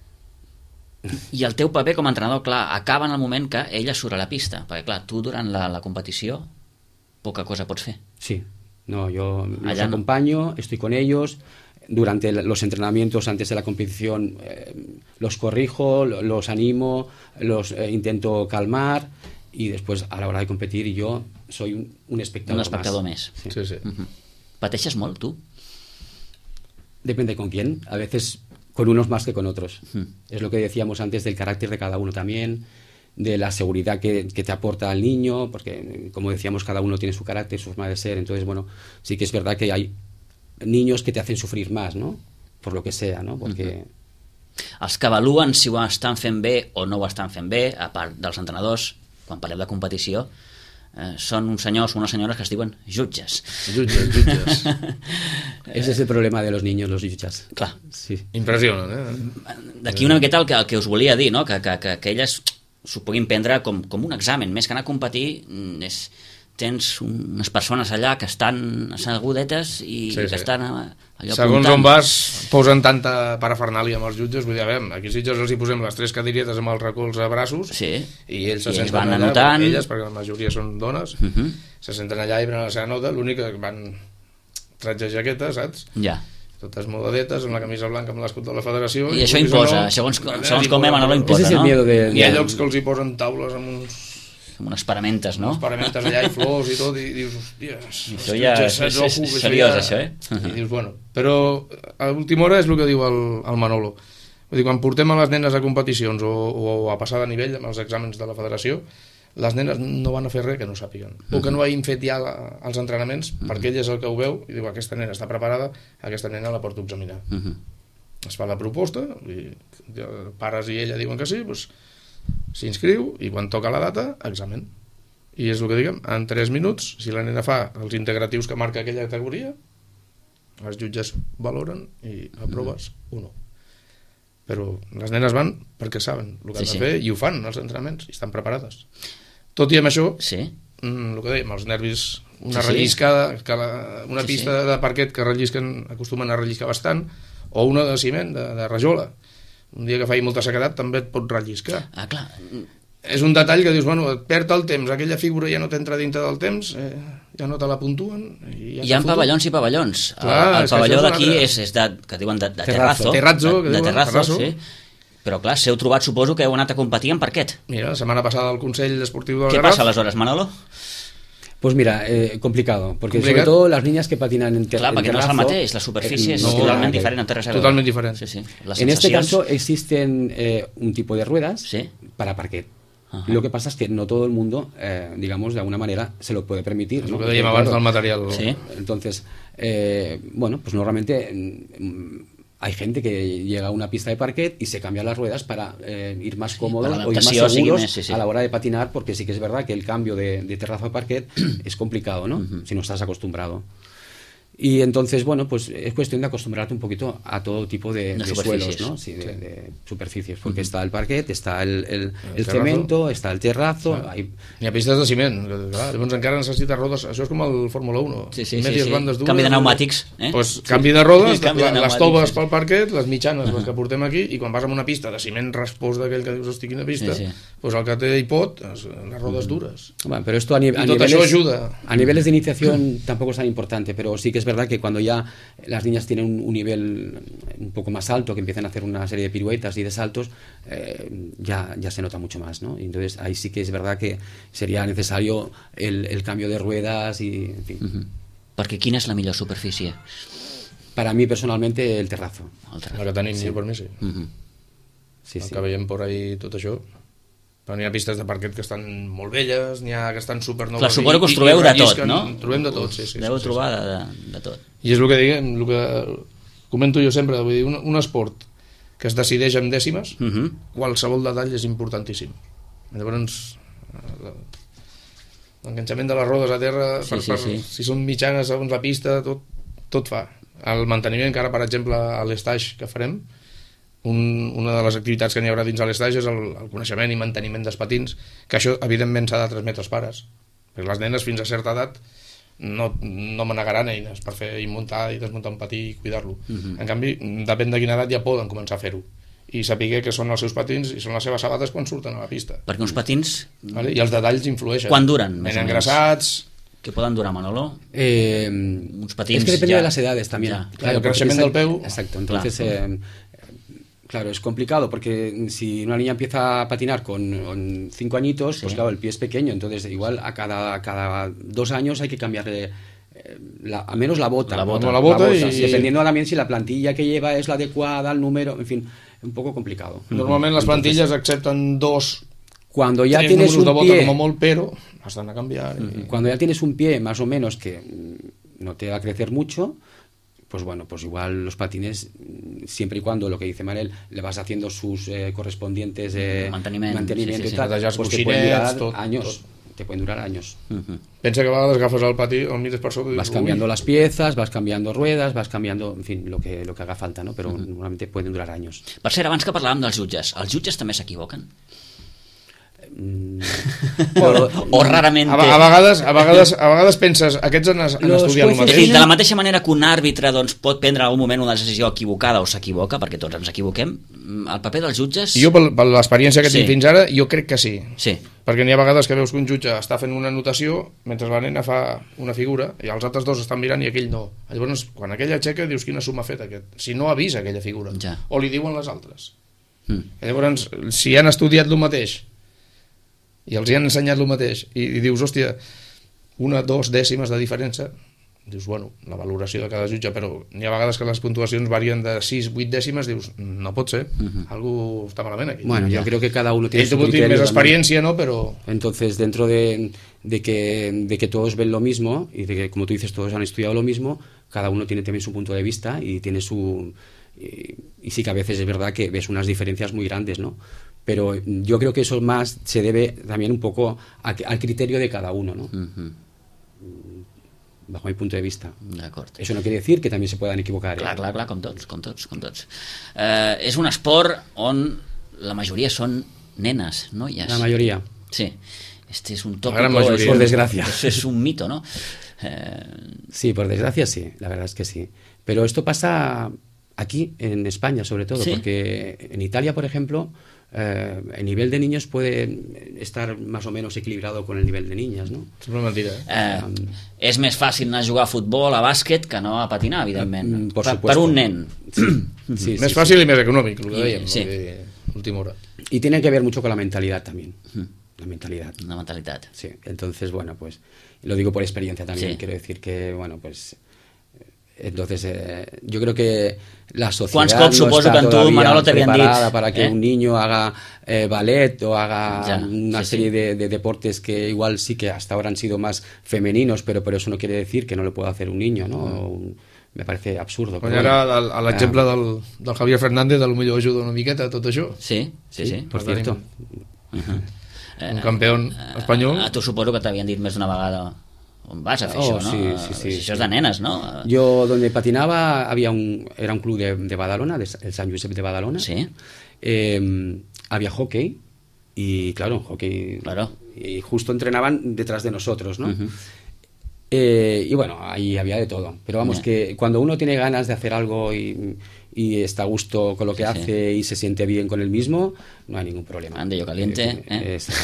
A: I el teu paper com a entrenador, clar, acaba en el moment que ella surt a la pista, perquè clar, tu durant la, la competició poca cosa pots fer.
C: Sí, no, yo los
A: Allá no.
C: acompaño, estoy con ellos. Durante los entrenamientos antes de la competición eh, los corrijo, los animo, los eh, intento calmar, y después a la hora de competir yo soy un, un espectador,
A: Un espectador
C: más.
A: més.
C: Sí.
B: Sí, sí.
A: Uh-huh. Pateixes molt, tu?
C: Depende con quién, a veces con unos más que con otros.
A: Uh-huh.
C: Es lo que decíamos antes del carácter de cada uno también, de la seguridad que, que te aporta al niño, porque como decíamos cada uno tiene su carácter, su forma de ser. Entonces bueno, sí que es verdad que hay niños que te hacen sufrir más, ¿no? Por lo que sea, ¿no? Porque...
A: Uh-huh. Els que avaluen si ho estan fent bé o no ho estan fent bé, a part dels entrenadors, quan parlem de competició, eh, són uns senyors o unes senyores que es diuen jutges.
B: Jutges, jutges.
C: Ese es el problema de los niños, los jutges.
A: Clar.
C: Sí.
B: Impressionen, eh?
A: D'aquí una miqueta el que, el que us volia dir, no? que, que, que, que elles s'ho puguin prendre com, com un examen, més que anar a competir, és... tens unes persones allà que estan assegudetes i
B: Sí, sí.
A: que estan allò
B: Segons
A: apuntant.
B: on vas, posen tanta parafernàlia amb els jutges. Vull dir, a veure, aquí a Sitges els hi posem les tres cadirites amb els recolzs a braços,
A: Sí.
B: i ells se
A: I ells
B: senten
A: van
B: allà,
A: anotant.
B: elles, perquè la majoria són dones,
A: Uh -huh.
B: se senten allà i prenen la seva nota. L'únic que van tretze jaquetes, saps?
A: Ja.
B: Totes modadetes, amb la camisa blanca amb l'escut de la federació.
A: I això
B: vulguis o
A: imposa,
B: no,
A: segons,
B: allà
A: segons
B: hi
A: com
B: posen-
A: Manolo imposa,
C: Ese es el
A: no?
C: miedo de...
B: Hi ha
C: de-
B: llocs que els hi posen taules amb uns,
A: Com unes paramentes, no?
B: uns paramentes allà i flors i tot, i dius, hòstia,
A: Això ja és- és- és seriós, això, eh?
B: I dius, bueno, però a última hora és el que diu el, el Manolo. Vull dir, quan portem a les nenes a competicions o, o a passar de nivell amb els exàmens de la federació, les nenes no van a fer res que no sàpiguen, o que no hagin fet ja la, els entrenaments, perquè ell és el que ho veu i diu, aquesta nena està preparada, aquesta nena la porto a examinar.
A: Uh -huh.
B: Es fa la proposta, i pares i ella diuen que sí, doncs s'inscriu, i quan toca la data, examen. I és el que diguem, en tres minuts, si la nena fa els integratius que marca aquella categoria, els jutges valoren i aproves o no. Però les nenes van perquè saben el que han
A: Sí,
B: de
A: sí.
B: fer i ho fan als entrenaments i estan preparades. Tot i amb això,
A: Sí.
B: mm, el que dèiem, els nervis, una
A: Sí, sí.
B: relliscada, que la, una
A: Sí,
B: pista
A: sí.
B: de parquet que rellisquen, acostumen a relliscar bastant, o una de ciment, de, de rajola. Un dia que faci molta sequedat també et pot relliscar.
A: Ah, clar.
B: És un detall que dius, bueno, et perd el temps, aquella figura ja no t'entra dintre del temps, eh, ja no te la puntuen. I ja
A: Hi ha
B: t'ha fotut.
A: pavellons i pavellons.
B: Clar,
A: el el
B: és que
A: pavelló
B: això és
A: d'aquí
B: una altra-
A: és, és de, que diuen de, de
C: Terrazzo.
A: terrazzo.
B: Terrazzo, que
A: de, de
B: diuen,
A: terrazzo,
B: terrazzo.
A: sí. Però clar, s'heu trobat, suposo que heu anat a competir en parquet.
B: Mira, la setmana passada al Consell Esportiu del
A: Què
B: Garraf...
A: passa aleshores, Manolo?
C: Pues mira, eh, complicado, porque
B: Complicat.
C: sobre todo las niñas que patinan en, ter
A: Clar,
C: en
A: perquè no és el
C: terrazzo,
A: mateix, la superfície
C: eh,
A: és
C: no,
A: totalment
C: nada que-
A: diferent, no té res a veure.
B: Totalment diferent.
A: Sí, sí. Les
C: En este
A: sensacions-
C: caso existen eh, un tipo de ruedas
A: Sí.
C: para parquet.
A: Ajá.
C: Lo que pasa es que no todo el mundo, eh, digamos, de alguna manera se lo puede permitir.
B: És
C: ¿no?
B: el que dèiem abans del material.
A: Sí.
C: Entonces, eh, bueno, pues normalmente mm, hay gente que llega a una pista de parquet y se cambia las ruedas para eh, ir más cómodos
A: para
C: o ir más
A: l'adaptació sigui
C: seguros
A: més, sí, sí.
C: a la hora de patinar, porque sí que es verdad que el cambio de, de terrazo a parquet es complicado, ¿no? Si no estás acostumbrado. Y entonces, bueno, pues es cuestión de acostumbrarte un poquito a todo tipo de,
A: de,
C: de suelos, ¿no? Sí, de,
B: sí.
C: de superficies, porque uh-huh. está el parquet, está el, el, el,
B: el
C: cemento, està el terrazo...
B: Ah.
C: Hay...
B: N'hi ha pistes de ciment, clar, llavors encara necessita rodes, això és com el Fórmula uno.
A: Sí, sí,
B: medies
A: sí, sí.
B: bandes dures...
A: Canvi de pneumàtics, eh?
B: Pues, canvi de rodes,
A: canvi de
B: les
A: pneumàtics,
B: toves
A: sí.
B: pel parquet, les mitjanes, uh-huh. les que portem aquí, i quan vas a una pista de ciment raspós d'aquell que dius, hosti, quina pista, sí, sí. pues el que té hi pot, les rodes dures.
C: Bueno, pero esto a, ni- a
B: tot
C: niveles,
B: això ajuda.
C: A niveles de iniciación tampoco es tan importante, pero sí que es verdad que cuando ya las niñas tienen un, un nivel un poco más alto, que empiezan a hacer una serie de piruetas y de saltos, eh, ya, ya se nota mucho más, ¿no? Y entonces ahí sí que es verdad que sería necesario el, el cambio de ruedas y, en fin.
A: Uh-huh. Perquè quina és la millor superfície?
C: Para mí personalmente el terrazo.
A: El terrazo.
B: La que tenim, sí. per mi sí.
A: Uh-huh.
C: Sí,
B: el
C: sí.
B: que veiem por ahí tot això. Però n'hi ha pistes de parquet que estan molt velles, n'hi ha que estan supernoves.
A: Clar, suposo que us trobeu de tot, no?
B: Trobem de tot, sí, sí.
A: Deu
B: sí,
A: trobar
B: sí.
A: de, de tot.
B: I és el que diguem, el que comento jo sempre, vull dir, un, un esport que es decideix en dècimes,
A: Uh-huh.
B: qualsevol detall és importantíssim. Llavors, l'enganxament de les rodes a terra,
A: Sí,
B: per,
A: sí,
B: per,
A: sí.
B: si són mitjanes segons la pista, tot, tot fa. El manteniment, que ara, per exemple, a l'estage que farem, un, una de les activitats que n'hi haurà dins a l'estage és el, el coneixement i manteniment dels patins, que això, evidentment, s'ha de transmetre als pares. Perquè les nenes, fins a certa edat, no, no manegaran eines per fer i muntar i desmuntar un patí i cuidar-lo.
A: Uh-huh.
B: En canvi, depèn de quina edat ja poden començar a fer-ho. I saber que són els seus patins i són les seves sabates quan surten a la pista.
A: Perquè uns patins,
B: Vale? I els detalls influeixen.
A: quan duren, més
B: Ben
A: o menys?
B: engraçats...
A: que poden durar, Manolo?
C: Eh,
A: Uns patins
C: es que depende
A: ya-
C: de las edades también.
A: ya.
B: Claro, el
C: porque
B: crecimiento
C: piensa-
B: del peu.
C: Exacto, entonces...
A: Claro.
C: eh, Claro, es complicado porque si una niña empieza a patinar con, con cinco añitos,
A: Sí.
C: pues claro, el pie es pequeño, entonces igual a cada, cada dos años hay que cambiarle eh, la, a menos la bota.
A: La bota.
B: Como la bota y-
C: sí, dependiendo también si la plantilla que lleva es la adecuada, el número, en fin, un poco complicado.
B: Normalment les plantilles accepten dos,
C: Cuando ya
B: tres
C: tienes
B: números de
C: un
B: bota
C: pie,
B: com a molt, però has d'anar a canviar. I...
C: cuando ya tienes un pie más o menos que mm, no te va a crecer mucho, pues bueno, pues igual los patines, mm, siempre y cuando lo que dice Manel, le vas haciendo sus eh, correspondientes eh,
A: Manteniment,
C: mantenimiento
A: sí, sí,
C: y tal,
B: sí. Netejar
C: pues te
B: coixinets,
C: pueden durar
B: tot,
C: años.
B: tot.
C: Te pueden durar años.
A: Uh-huh.
B: Pensa que a vegades agafes el patí, el mires per sota i
C: Vas
B: dius,
C: cambiando
B: ui,
C: las piezas, vas cambiando ruedas, vas cambiando, en fin, lo que, lo que haga falta, ¿no? Pero normalmente pueden durar años.
A: Per cert, abans que parlàvem dels jutges, els jutges també s'equivoquen?
C: Mm,
A: o, o rarament...
B: a, a, vegades, a, vegades, a vegades penses, aquests han, han
C: Los
B: estudiat el
C: jueces
A: És a dir,
B: mateix.
A: de la mateixa manera que un àrbitre doncs, pot prendre en algun moment una decisió equivocada o s'equivoca, perquè tots ens equivoquem, el paper dels jutges...
B: Jo, per, per l'experiència que
A: Sí.
B: tinc fins ara, jo crec que sí.
A: Sí.
B: Perquè n'hi ha vegades que veus que un jutge està fent una anotació mentre la nena fa una figura i els altres dos estan mirant i aquell no. Llavors, quan aquella aixeca, dius quina suma ha fet aquest. Si no avisa aquella figura.
A: Ja.
B: O li diuen les altres.
A: Mm.
B: I llavors, si han estudiat el mateix i els hi han ensenyat el mateix i, i dius, hòstia, una, dos dècimes de diferència, dius, bueno, la valoració de cada jutge, però n'hi ha vegades que les puntuacions varien de sis, vuit dècimes, dius, no pot ser,
A: Mhm.
B: algú està malament aquí.
C: bueno, yo creo que cada uno tiene
B: Ell
C: su
B: tu
C: criterio
B: més
C: también.
B: experiència, no? Però...
C: Entonces, dentro de, de, que, de que todos ven lo mismo y de que, como tú dices, todos han estudiado lo mismo, cada uno tiene también su punto de vista y tiene su... Y, y sí que a veces es verdad que ves unas diferencias muy grandes, ¿no? Pero yo creo que eso más se debe también un poco a, al criterio de cada uno, ¿no?
A: Uh-huh.
C: Bajo mi punto de vista.
A: D'acord.
C: Eso no quiere decir que también se puedan equivocar. ¿eh?
A: Clar, clar, clar, com tots, com tots, com tots. Eh, és un esport on la majoria són nenes, noies.
C: La mayoría.
A: Sí. Este es un
B: La
A: tópico,
B: gran mayoría.
A: es
C: Por
A: un-
C: desgracia.
A: Es, es un mito, ¿no? Eh,
C: Sí, por desgracia sí, la verdad es que sí. Pero esto pasa aquí, en España sobre todo,
A: ¿Sí?
C: porque en Italia, por ejemplo, eh, el nivel de niños puede estar más o menos equilibrado con el nivel de niñas, ¿no?
B: És una mentira, eh?
A: eh, és més fàcil anar a jugar a futbol, a bàsquet, que no a patinar, evidentment.
C: Mm, por
A: per,
C: supuesto.
A: per un nen.
C: Sí, sí,
B: Més
C: sí,
B: fàcil i més econòmic, el que
A: I-
B: dèiem,
A: sí.
B: sí. Última hora.
C: sí. Y tiene que ver mucho con la mentalidad también. La mentalidad.
A: Una mentalitat.
C: Sí, entonces, bueno, pues lo digo por experiencia también.
A: Sí.
C: Quiero decir que, bueno, pues... eh, Entonces, eh, yo creo que la sociedad
A: Quants cops
C: no
A: suposo
C: está
A: que en tu,
C: todavía
A: Manolo, t'havien dit,
C: preparada para que
A: eh?
C: un niño haga eh, ballet o haga
A: Ya,
C: una
A: sí,
C: serie
A: sí.
C: De, de deportes que igual sí que hasta ahora han sido más femeninos, pero, pero eso no quiere decir que no lo pueda hacer un niño, ¿no? O un- me parece absurdo.
B: Quan
C: pero
B: era
C: bueno.
B: a l'exemple
C: Ah,
B: del, del Javier Fernández, a lo millor ajuda una miqueta a tot això.
A: Sí, sí, sí.
C: por
B: Tenim
C: cierto.
A: Uh-huh.
B: Un campió espanyol.
A: A tu suposo que t'havien dit més d'una vegada on vas a fer
C: Oh,
A: això, no?
C: sí, sí, sí,
A: Això és
C: sí.
A: de nenes, no?
C: Yo donde patinaba había un, era un club de, de Badalona, de, el San Josep de Badalona.
A: Sí.
C: Eh, había hockey y claro, hockey.
A: Claro.
C: Y justo entrenaban detrás de nosotros, ¿no?
A: Uh-huh.
C: Eh, y bueno, ahí había de todo. Pero vamos,
A: Yeah.
C: que cuando uno tiene ganas de hacer algo y, y está a gusto con lo que
A: Sí,
C: hace y se siente bien con él mismo, no hay ningún problema.
A: Ande yo caliente,
C: Eh,
A: ¿eh?
C: es-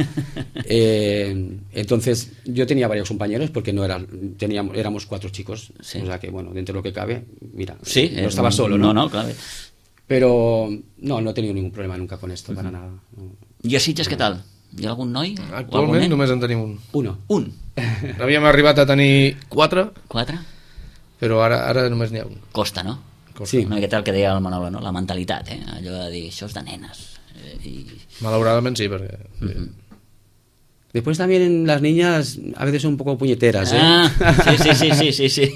C: eh, entonces, yo tenía varios compañeros porque no era, teníamos, éramos cuatro chicos.
A: Sí.
C: O sea que, bueno, dentro de lo que cabe, mira,
A: Sí,
C: no
A: eh,
C: estaba solo, ¿no?
A: No, no, clar.
C: Pero no, no he tenido ningún problema nunca con esto, para nada. No.
A: I a Sitges, què tal? Hi ha algun noi? O algun
B: Actualment
A: nen?
B: només en tenim un.
C: Uno.
A: Un.
B: Havíem arribat a tenir quatre,
A: Quatre?
B: però ara ara només n'hi ha un.
A: Costa, no?
B: Costa.
C: Sí.
A: Una miqueta el que deia el Manolo, no? La mentalitat, eh? Allò de dir, això és de nenes. Eh, I...
B: Malauradament sí, perquè... Sí.
C: Después también las niñas a veces son un poco puñeteras, ¿eh?
A: Ah, sí, sí, sí, sí, sí, sí.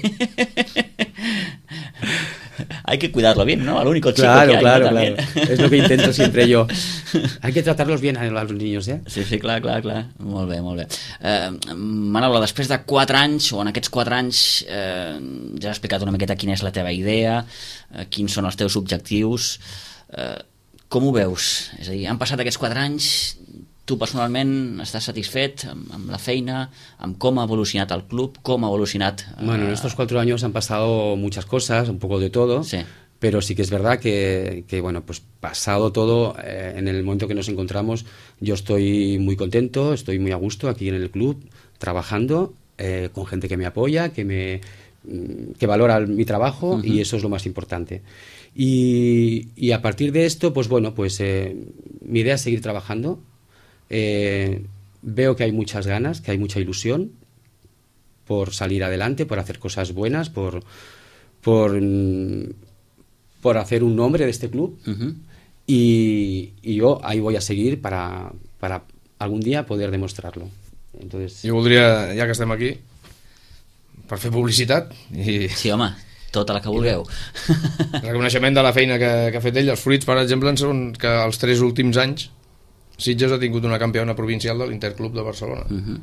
A: Hay que cuidarlo bien, ¿no? Al único chico
C: Claro,
A: que hay,
C: claro,
A: ¿no?
C: claro.
A: También.
C: Es lo que intento siempre yo. Hay que tratarlos bien a los niños, ¿eh?
A: Sí, sí, clar, clar, clar. Molt bé, molt bé. Eh, Manolo, després de quatre anys, o en aquests quatre anys, eh, ja has explicat una miqueta quina és la teva idea, eh, quins són els teus objectius. Eh, com ho veus? És a dir, han passat aquests quatre anys, tu personalment estàs satisfet amb, amb la feina, amb com ha evolucionat el club, com ha evolucionat... Eh,
C: Bueno, en estos cuatro años han pasado muchas cosas, un poco de todo.
A: Sí.
C: Pero sí que es verdad que, que bueno, pues pasado todo, eh, en el momento que nos encontramos, yo estoy muy contento, estoy muy a gusto aquí en el club, trabajando eh, con gente que me apoya, que me mm, que valora mi trabajo. Uh-huh. Y eso es lo más importante. Y, y a partir de esto, pues bueno, pues eh, mi idea es seguir trabajando. Eh, veo que hay muchas ganas, que hay mucha ilusión por salir adelante, por hacer cosas buenas, por por mm, por hacer un nombre de este club.
A: Uh-huh.
C: y, y yo ahí voy a seguir para, para algún día poder demostrarlo. Entonces,
B: Jo voldria, ja que estem aquí, per fer publicitat i
A: Sí, home, tota la que vulgueu.
B: reconeixement de la feina que, que ha fet ell. Els fruits, per exemple, són que els tres últims anys Sitges ha tingut una campiona provincial de l'Interclub de Barcelona.
A: Uh-huh.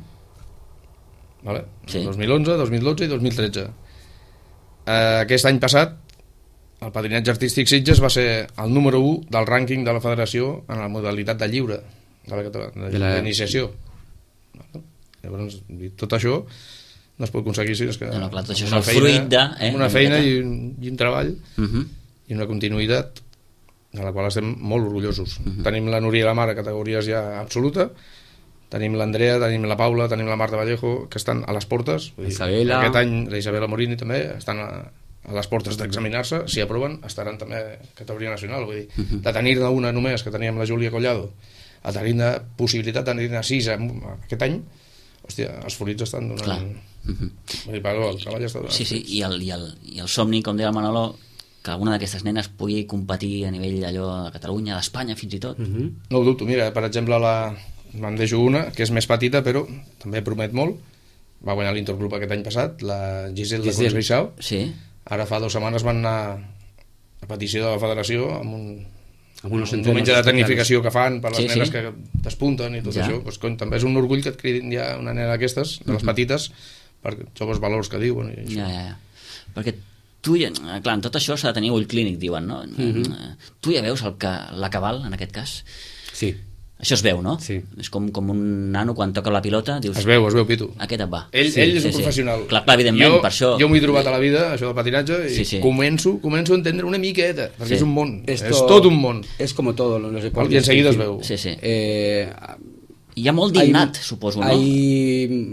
B: Vale?
A: Sí.
B: dos mil onze, dos mil dotze i dos mil tretze. Eh, aquest any passat el patinatge artístic Sitges va ser el número u del rànquing de la federació en la modalitat de lliure de la catalana,
C: De la-
B: d'iniciació. Vale? Llavors, tot això no es pot aconseguir si és que
A: No, no, clar, tot això
B: amb
A: és
B: una
A: el fruit de, eh,
B: amb una
A: una
B: feina
A: miqueta.
B: i un, i un treball
A: Uh-huh.
B: i una continuïtat de la qual estem molt orgullosos. Uh-huh. Tenim la Núria i la Mar a categories ja absoluta, tenim l'Andrea, tenim la Paula, tenim la Marta Vallejo, que estan a les portes. Vull dir,
C: Isabela.
B: Aquest any la Isabela Morini també estan a, a les portes d'examinar-se. Si aproven, estaran també a categoria nacional. Vull dir, uh-huh. de tenir-ne una només, que teníem la Júlia Collado, a tenir-ne possibilitat de tenir-ne sis aquest any, hòstia, els fruits estan donant...
A: Clar.
B: Uh-huh. Vull dir, però el treball està donant
A: Sí, sí,
B: fruits.
A: i el, i, el, i el somni, com deia el Manolo, que alguna d'aquestes nenes pugui competir a nivell allò de Catalunya, d'Espanya fins i tot.
C: uh-huh.
B: No ho dubto, mira, per exemple, la... me'n deixo una, que és més petita, però també promet molt. Va guanyar l'Interclub aquest any passat, la Giselle,
C: Giselle.
B: de Congreixau.
A: Sí,
B: Ara fa dues setmanes van anar a petició de la federació amb un,
C: Amb unos
B: un
C: entrenos
B: diumenge de
C: especials.
B: tecnificació que fan per les
A: Sí,
B: nenes
A: sí.
B: que despunten i tot
A: Ja.
B: això. Pues, cony, també és un orgull que et cridin ja una nena d'aquestes, de les petites, per joves valors que diuen. I això.
A: ja, ja, ja. Perquè tu, ja, clar, en tot això s'ha de tenir ull clínic, diuen, no?
C: Mhm.
A: Tu ja veus el que, la cabal, en aquest cas?
C: Sí.
A: Això es veu, no?
C: Sí.
A: És com, com un nano quan toca la pilota, dius...
B: Es veu, es veu, Pitu.
A: Aquest et va.
B: Ell,
A: Sí,
B: ell és
A: sí,
B: un
A: sí.
B: professional.
A: Clar, clar, evidentment,
B: jo,
A: per això...
B: Jo m'ho he trobat a la vida, això del patinatge, i
A: Sí, sí.
B: començo començo a entendre una miqueta, perquè
A: Sí.
B: és un món,
C: Esto
B: és tot un món.
C: Es como todo los deportes.
B: I enseguida es
C: que-
B: veu.
A: Sí, sí.
C: Eh,
A: Hi ha molt
C: hay-
A: dignat, suposo, no?
C: Hay,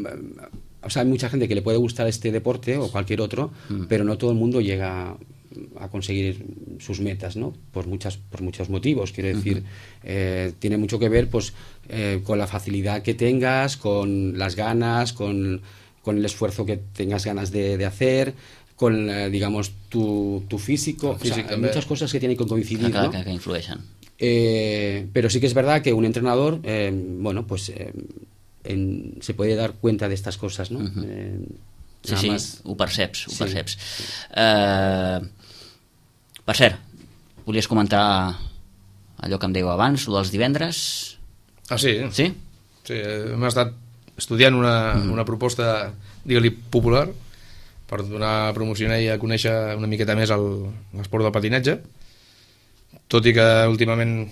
C: o sea, hay mucha gente que le puede gustar este deporte o cualquier otro,
A: Mm.
C: pero no todo el mundo llega a conseguir sus metas, ¿no? Por muchas, por muchos motivos, quiero decir, eh, tiene mucho que ver, pues, eh, con la facilidad que tengas, con las ganas, con, con el esfuerzo que tengas ganas de, de hacer, con, eh, digamos, tu, tu físico,
B: El físic
C: o sea, hay
B: també.
C: muchas cosas que tienen que coincidir,
A: que,
C: ¿no?
A: que, que influeixen.
C: Eh, pero sí que es verdad que un entrenador, eh, bueno, pues eh, en- se puede dar cuenta de estas cosas, ¿no?
A: Ujú.
C: Eh,
A: Sí,
C: nada
A: sí,
C: más.
A: ho perceps, ho
C: Sí.
A: perceps. Eh, per cert, volies comentar allò que em dèieu abans, el dels divendres...
B: Ah, sí?
A: Sí?
B: Sí, hem estat estudiant una, una proposta digue-li popular, per donar promoció i a conèixer una miqueta més l'esport del patinatge, tot i que últimament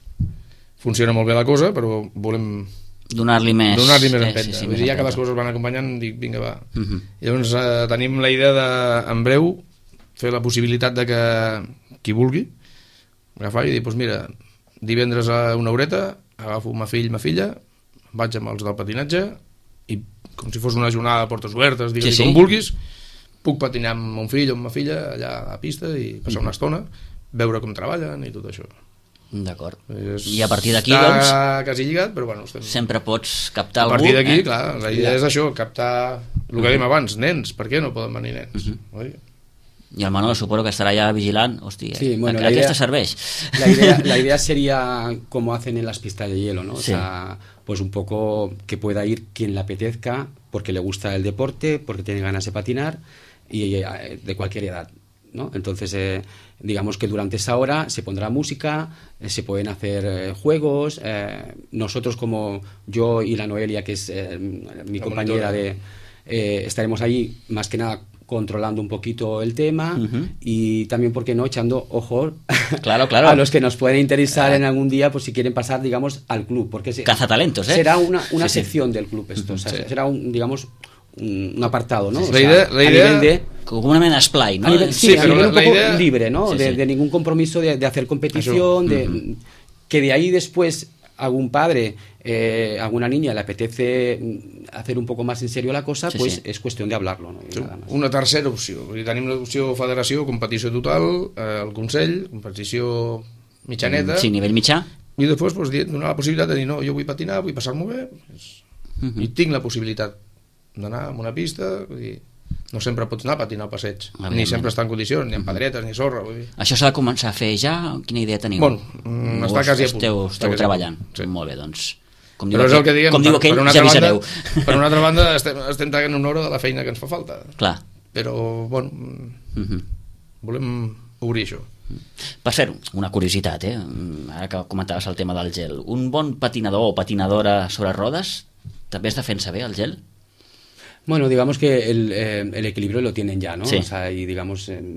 B: funciona molt bé la cosa, però volem
A: donar-li més,
B: donar-li més empenta.
A: Sí, sí, sí,
B: Vull
A: més
B: dir, ja
A: empenta.
B: que les coses van acompanyant, dic, vinga, va.
A: Uh -huh.
B: I llavors eh, tenim la idea de, en breu, fer la possibilitat de que qui vulgui agafar i dir, doncs mira, divendres a una horeta agafo ma fill, ma filla, vaig amb els del patinatge i com si fos una jornada de portes obertes, digue-li
A: sí, sí.
B: com vulguis, puc patinar amb mon fill o amb ma filla allà a la pista i passar una estona, veure com treballen i tot això.
A: D'acord.
B: És,
A: I a partir d'aquí,
B: està
A: doncs,
B: quasi lligat, però bueno, estem...
A: sempre pots captar
B: A
A: algú.
B: partir d'aquí,
A: eh?
B: clar, la idea és això, captar el que dèiem abans, nens, per què no poden venir nens?
A: Uh-huh.
B: Oi?
A: I el Manolo suposo que estarà ja vigilant. Hòstia,
C: Sí, bueno,
A: a,
C: la
A: aquesta
C: idea-
A: serveix.
C: La idea, la idea sería como hacen en las pistas de hielo, ¿no? O
A: Sí.
C: sea, pues un poco que pueda ir quien le apetezca, porque le gusta el deporte, porque tiene ganas de patinar y eh, de cualquier edad, ¿no? Entonces, eh, digamos que durante esa hora se pondrá música, eh, se pueden hacer eh, juegos. eh, nosotros, como yo y la Noelia, que es eh, mi
B: La
C: compañera
B: monitora.
C: de, eh, estaremos ahí más que nada controlando un poquito el tema
A: Ujú.
C: y también, ¿por qué no?, echando ojo
A: Claro, claro.
C: a los que nos pueden interesar en algún día, pues si quieren pasar, digamos, al club, porque se-
A: Cazatalentos, ¿eh?
C: será una, una
A: Sí, sí.
C: sección del club esto, o sea,
B: Sí.
C: será un, digamos, un, un apartado, ¿no? O
B: La
C: sea,
B: idea- la
C: a
B: idea-
C: nivel de...
A: Com una mena d'esplai, no?
C: A nivel, sí,
B: Sí,
C: a
B: pero
C: nivel
B: la-
C: un
B: la
C: poco
B: idea-
C: libre, ¿no?
A: Sí,
C: de,
A: sí.
C: de ningún compromiso de, de hacer competición, de que de ahí después algún padre, eh, alguna niña le apetece mm, hacer un poco más en serio la cosa,
A: Sí,
C: pues
A: sí.
C: es cuestión de hablarlo, ¿no? Y nada más.
B: Una tercera opció. Vull dir, tenim l'opció federació, competició total, eh, el Consell, competició mitjaneta,
A: Sí, nivell mitjà.
B: i després pues, dir, donar la possibilitat de dir, no, jo vull patinar, vull passar-m'ho bé, pues,
A: Mhm.
B: i tinc la possibilitat d'anar a una pista, vull dir, no sempre pots anar a patinar al passeig,
A: Evidentment.
B: ni sempre està en condicions, ni en pedretes, ni sorra, vull dir.
A: Això s'ha de començar a fer ja? Quina idea teniu?
B: Bueno, mm,
A: O
B: està quasi a punt.
A: Esteu,
B: Està
A: esteu
B: quasi a
A: treballant.
B: punt, sí.
A: Molt bé, doncs. Com
B: Però és el que diguem,
A: com diu aquell,
B: una
A: ja
B: altra
A: avisareu.
B: banda, per una altra banda estem, estem traient una hora de la feina que ens fa falta,
A: Clar.
B: però, bueno,
A: Mhm.
B: volem obrir això.
A: Per fer una curiositat, eh? Ara que comentaves el tema del gel. Un bon patinador o patinadora sobre rodes també es defensa bé el gel?
C: Bueno, digamos que el, eh, el equilibrio lo tienen ya, ¿no?
A: Sí.
C: O sea, y digamos, eh,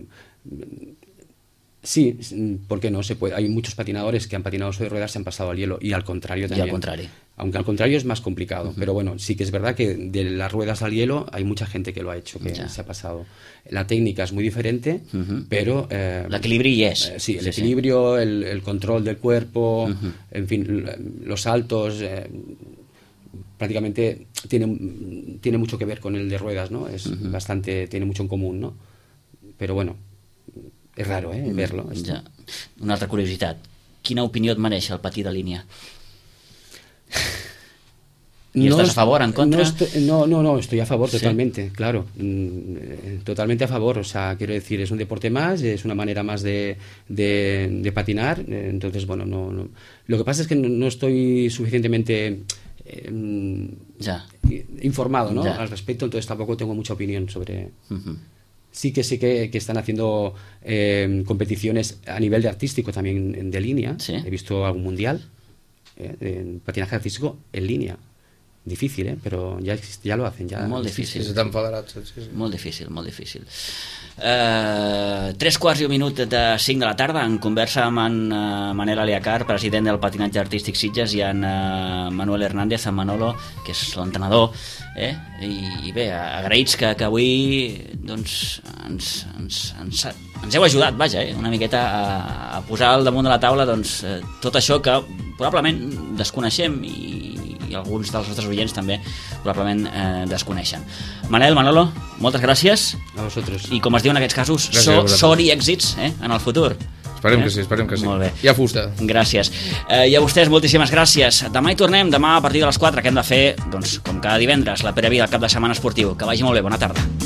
C: sí, ¿por qué no? Se puede. Hay muchos patinadores que han patinado sobre ruedas, se han pasado al hielo, y al contrario también.
A: al contrario.
C: Aunque al contrario es más complicado, pero bueno, sí que es verdad que de las ruedas al hielo hay mucha gente que lo ha hecho, que
A: Ya.
C: se ha pasado. La técnica es muy diferente,
A: Ujú.
C: pero... eh,
A: L'equilibri hi és.
C: eh, sí, el
A: Sí, sí.
C: equilibrio, el, el control del cuerpo,
A: Ujú.
C: en fin, l- los saltos, eh, prácticamente tiene, tiene mucho que ver con el de ruedas, ¿no? Es bastante, tiene mucho en común, ¿no? Pero bueno, es raro, ¿eh? Verlo. esto.
A: Ja. Una altra curiositat. Quina opinió et mereix el patí de línia? ¿Y estás a favor, en contra?
C: No, estoy- no, no, no, estoy a favor
A: Sí.
C: totalmente, claro. Mm, eh, Totalmente a favor. O sea, quiero decir, es un deporte más, es una manera más de, de, de patinar. eh, Entonces, bueno, no, no. Lo que pasa es que no, no estoy suficientemente eh, mm,
A: Ja.
C: informado, ¿no?
A: Ya.
C: Al respecto, entonces tampoco tengo mucha opinión sobre.
A: Mhm.
C: Sí que sé que, que están haciendo eh, competiciones a nivel de artístico también de línea.
A: Sí.
C: He visto algún mundial eh, en patinaje artístico en línea. Difícil, ¿eh? Pero ya, existe, ya lo hacen. Ya
A: Molt
C: existe.
A: difícil.
B: Sí, estan federats. Sí, sí.
A: Molt difícil, molt difícil. Uh, tres quarts i un minut de cinc de la tarda, en conversa amb en uh, Manel Aliacar, president del patinatge artístic Sitges, i en uh, Manuel Hernández, en Manolo, que és l'entrenador, eh? I, i bé, agraïts que, que avui doncs, ens, ens, ens, ens heu ajudat, vaja, eh? una miqueta a, a posar al damunt de la taula doncs, eh, tot això que probablement desconeixem i i alguns dels nostres oients també probablement eh, desconeixen. Manel, Manolo, moltes gràcies
C: A vosotros.
A: i com es diu en aquests casos,
B: Gràcies a
A: so,
B: vosaltres.
A: sort i èxits eh, en el futur.
B: Esperem
A: Eh?
B: que sí, esperem que sí.
A: Molt bé.
B: Hi ha fusta.
A: Gràcies. Eh, I a vostès, moltíssimes gràcies. Demà hi tornem, demà a partir de les quatre, que hem de fer, doncs, com cada divendres, la prèvia del cap de setmana esportiu. Que vagi molt bé, bona tarda.